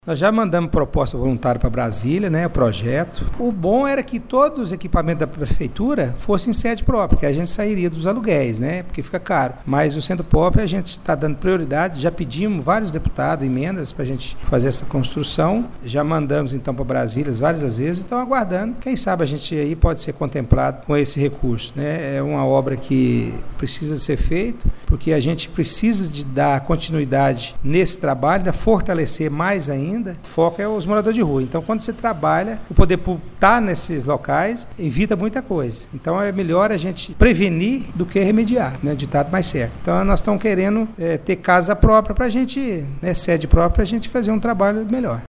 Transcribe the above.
Nós já mandamos proposta voluntária para Brasília, né, o projeto. O bom era que todos os equipamentos da prefeitura fossem em sede própria, que a gente sairia dos aluguéis, né, porque fica caro. Mas o centro próprio a gente está dando prioridade, já pedimos vários deputados emendas para a gente fazer essa construção, já mandamos então para Brasília várias vezes, então aguardando, quem sabe a gente aí pode ser contemplado com esse recurso, né. É uma obra que precisa ser feita, porque a gente precisa de dar continuidade nesse trabalho, fortalecer mais ainda. O foco é os moradores de rua. Então, quando você trabalha, o poder público está nesses locais, evita muita coisa. Então, é melhor a gente prevenir do que remediar, né? O ditado mais certo. Então, nós estamos querendo ter casa própria para a gente, né, sede própria, para a gente fazer um trabalho melhor.